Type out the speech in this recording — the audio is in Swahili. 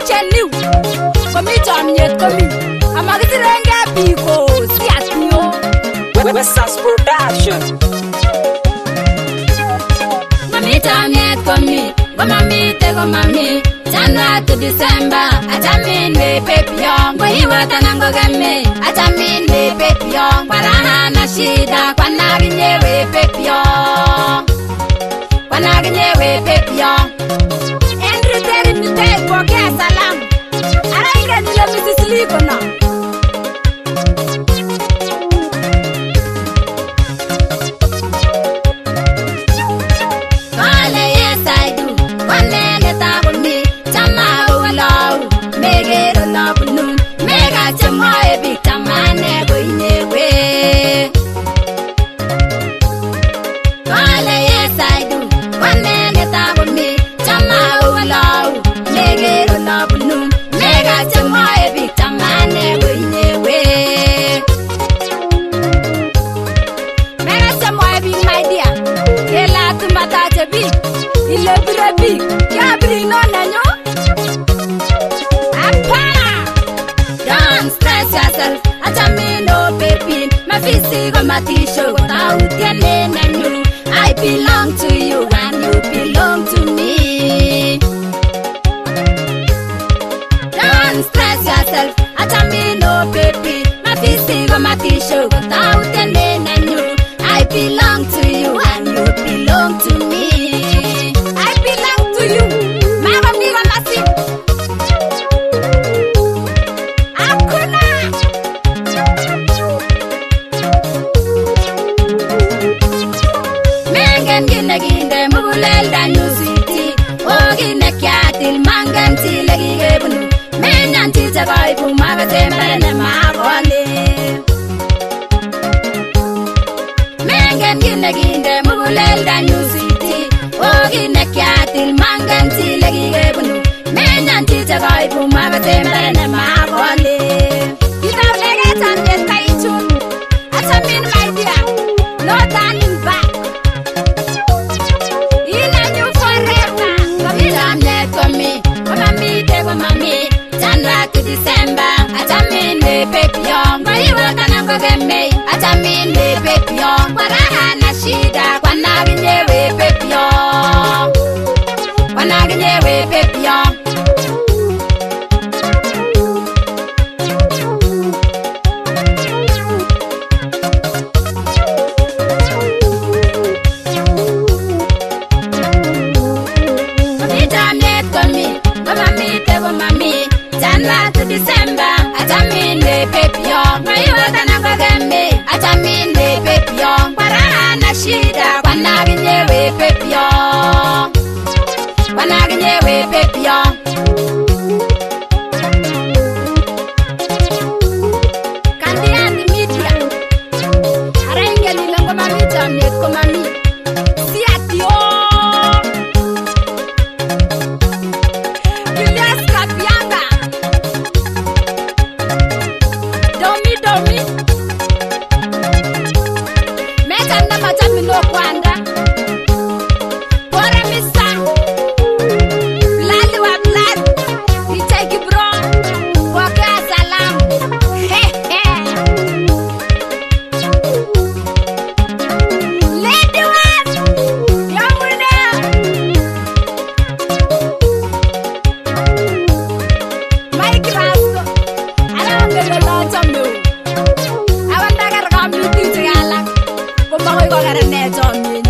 chenu komi chamyet komi amakitirenge biko siatio Wesas Production. Mami chamyet komi komami January to December achamin we pepion kwa hiwa tanango game achamin we pepion kwa raha na shida kwa naginye we pepion Andrew Terry mite kwa kia salam arainga nila Mrs. Likona Kale yes I do Wane neta kuni Chama ulau Megero labunun Mega chama ebi Chamane goinewe Kale yes I do Wane neta kuni Chama ulau Megero labunun Mega chama ebi Chamane goinewe Mega chama ebi my dear Kela tumbata jebi Ile birebi Yabri no nanyo Apana Don't stress yourself Achamino baby My physical my t-shirt Without your name and you I belong to you and you belong to me Don't stress yourself Achamino baby My physical my t-shirt Without your name and you I belong to you and you belong to me I belong to you Mama mira masi Akuna Mengen gine ginde mugulel danyu sweetie Ogine kyatil mangan tile gigebunu Menyan tiche goibu magatembene magole Mengen gine ginde mugulel danyu sweetie Ogine kyatil mangan tile gigebunu Menyan tiche goibu magatembene magole Kitau lege chamyet kaichun Achamin my dear No turning back January to December Achamin we pepion Kwa hiwa tanango game Achamin we pepion Kwa raha na shida Kwa naginye we pepion Kwa naginye we pepion January to December Achamin we pepion Kwa hiwa tanango game Achamin we pepion Kwa raha na shida Kwa naginye we pepion Kwa naginye we pepion Kandiani media Arainga nilango mami chamyet ko mami Siatio Julius Kapianga Domi Mecha na machamino kwanda Pore misa Blali wa blali Nicheki bro Pokea salamu Lady one Young winner Mike Rasco Alangelo lotomu Awanda karga miti tigala Kumbakoy ko karane chomi